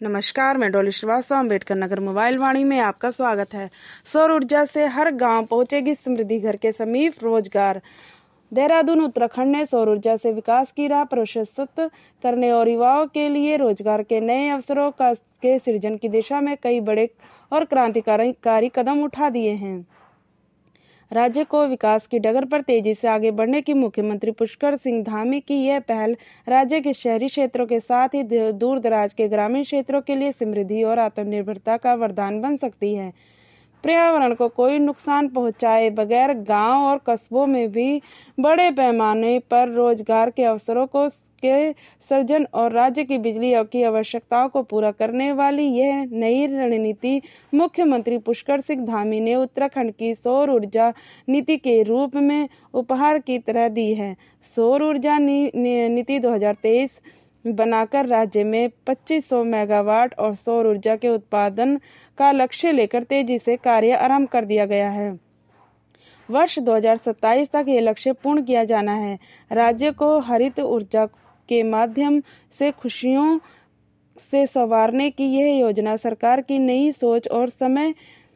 नमस्कार, मैं डॉली श्रीवास्तव अम्बेडकर नगर मोबाइल वाणी में आपका स्वागत है। सौर ऊर्जा से हर गांव पहुंचेगी समृद्धि घर के समीप रोजगार। देहरादून उत्तराखंड ने सौर ऊर्जा से विकास की राह प्रशस्त करने और युवाओं के लिए रोजगार के नए अवसरों के सृजन की दिशा में कई बड़े और क्रांतिकारी कदम उठा दिए हैं। राज्य को विकास की डगर पर तेजी से आगे बढ़ने की मुख्यमंत्री पुष्कर सिंह धामी की यह पहल राज्य के शहरी क्षेत्रों के साथ ही दूर दराज के ग्रामीण क्षेत्रों के लिए समृद्धि और आत्मनिर्भरता का वरदान बन सकती है। पर्यावरण को कोई नुकसान पहुंचाए बगैर गांव और कस्बों में भी बड़े पैमाने पर रोजगार के अवसरों के सृजन और राज्य की बिजली की आवश्यकताओं को पूरा करने वाली यह नई रणनीति मुख्यमंत्री पुष्कर सिंह धामी ने उत्तराखंड की सौर ऊर्जा नीति के रूप में उपहार की तरह दी है। सौर ऊर्जा नीति 2023 बनाकर राज्य में 2500 मेगावाट और सौर ऊर्जा के उत्पादन का लक्ष्य लेकर तेजी से कार्य आरंभ कर दिया गया है। वर्ष 2027 तक ये लक्ष्य पूर्ण किया जाना है। राज्य को हरित ऊर्जा के माध्यम से खुशियों से संवारने की यह योजना सरकार की नई सोच और समय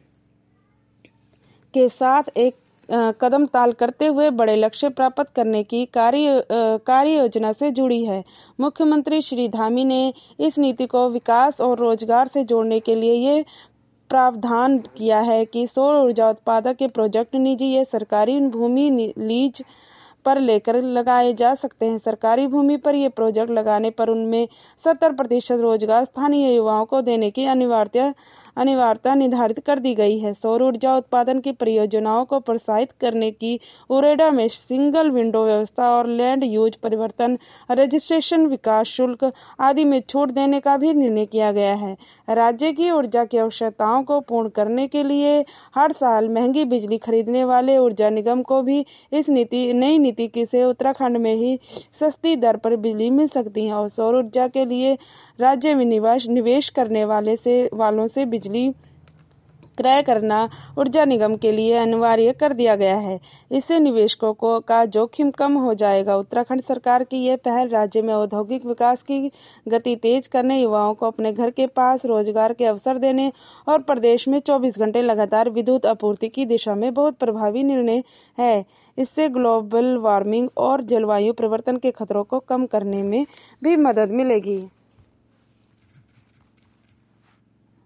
के साथ एक कदम ताल करते हुए बड़े लक्ष्य प्राप्त करने की कार्य योजना से जुड़ी है। मुख्यमंत्री श्री धामी ने इस नीति को विकास और रोजगार से जोड़ने के लिए ये प्रावधान किया है कि सौर ऊर्जा उत्पादक के प्रोजेक्ट निजी या सरकारी भूमि लीज पर लेकर लगाए जा सकते हैं। सरकारी भूमि पर ये प्रोजेक्ट लगाने पर उनमें 70% रोजगार स्थानीय युवाओं को देने की अनिवार्यता निर्धारित कर दी गई है। सौर ऊर्जा उत्पादन की परियोजनाओं को प्रोत्साहित करने की उरेडा में सिंगल विंडो व्यवस्था और लैंड यूज परिवर्तन, रजिस्ट्रेशन, विकास शुल्क आदि में छूट देने का भी निर्णय किया गया है। राज्य की ऊर्जा की आवश्यकताओं को पूर्ण करने के लिए हर साल महंगी बिजली खरीदने वाले ऊर्जा निगम को भी इस नई नीति से उत्तराखंड में ही सस्ती दर पर बिजली मिल सकती है और सौर ऊर्जा के लिए राज्य में निवेश करने वालों से बिजली क्रय करना ऊर्जा निगम के लिए अनिवार्य कर दिया गया है। इससे निवेशकों का जोखिम कम हो जाएगा। उत्तराखंड सरकार की यह पहल राज्य में औद्योगिक विकास की गति तेज करने, युवाओं को अपने घर के पास रोजगार के अवसर देने और प्रदेश में 24 घंटे लगातार विद्युत आपूर्ति की दिशा में बहुत प्रभावी निर्णय है। इससे ग्लोबल वार्मिंग और जलवायु परिवर्तन के खतरों को कम करने में भी मदद मिलेगी।